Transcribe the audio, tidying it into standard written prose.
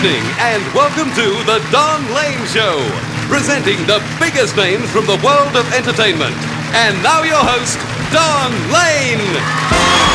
evening and welcome to the Don Lane Show, presenting the biggest names from the world of entertainment. And now your host, Don Lane.